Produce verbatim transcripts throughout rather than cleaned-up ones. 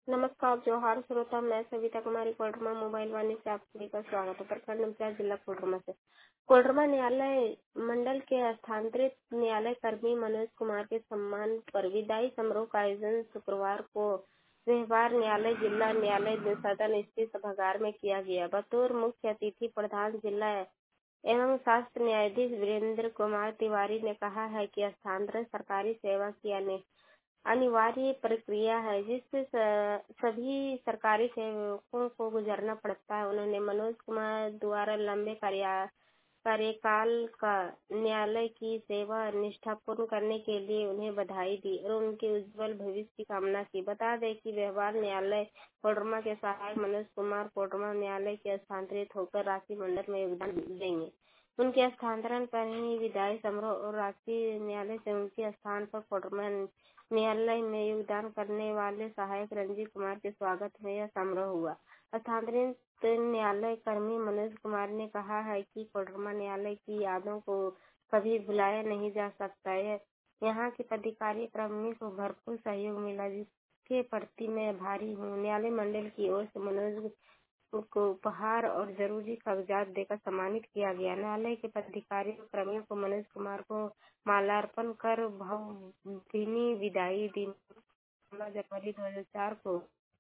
नमस्कार जोहार श्रोता, मैं सविता कुमारी कोडरमा मोबाइल वाणी से आप सभी का स्वागत है। प्रखंड मुखिया जिला कोडरमा से कोडरमा न्यायालय मंडल के स्थानांतरित न्यायालय कर्मी मनोज कुमार के सम्मान पर विदाई समारोह का आयोजन शुक्रवार को व्यवहार न्यायालय जिला न्यायालय सदन स्थित सभागार में किया गया। बतौर मुख्य अतिथि प्रधान जिला एवं शास्त्र न्यायाधीश वीरेंद्र कुमार तिवारी ने कहा है कि स्थानांतरण सरकारी सेवा की अने अनिवार्य प्रक्रिया है जिससे सभी सरकारी सेवकों को गुजरना पड़ता है। उन्होंने मनोज कुमार द्वारा लंबे कार्य कार्यकाल का न्यायालय की सेवा निष्ठापूर्ण करने के लिए उन्हें बधाई दी और उनके उज्जवल भविष्य की कामना की। बता दें कि व्यवहार न्यायालय कोडरमा के सहायक मनोज कुमार कोडरमा न्यायालय के स्थानांतरित होकर रांची मंडल में योगदान देंगे। उनके स्थानांतरण पर ही विदाई समारोह और रांची न्यायालय से उनके स्थान पर कोडरमा न्यायालय में योगदान करने वाले सहायक रंजीत कुमार के स्वागत में यह समारोह हुआ। स्थानांतरित न्यायालय कर्मी मनोज कुमार ने कहा है कि कोडरमा न्यायालय की यादों को कभी भुलाया नहीं जा सकता है। यहाँ के पदाधिकारी कर्मी को भरपूर सहयोग मिला जिसके प्रति मैं आभारी हूँ। न्यायालय मंडल की ओर से मनोज को उपहार और जरूरी कागजात देकर सम्मानित किया गया। न्यायालय के पदाधिकारी और कर्मियों को मनोज कुमार को माल्यार्पण कर भावभीनी विदाई दी। सोलह जनवरी दो हजार चार को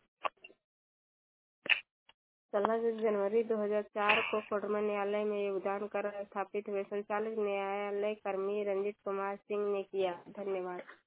सोलह जनवरी दो हजार चार को कोडरमा न्यायालय में योगदान कर स्थापित हुए संचालक न्यायालय कर्मी रंजीत कुमार सिंह ने किया। धन्यवाद।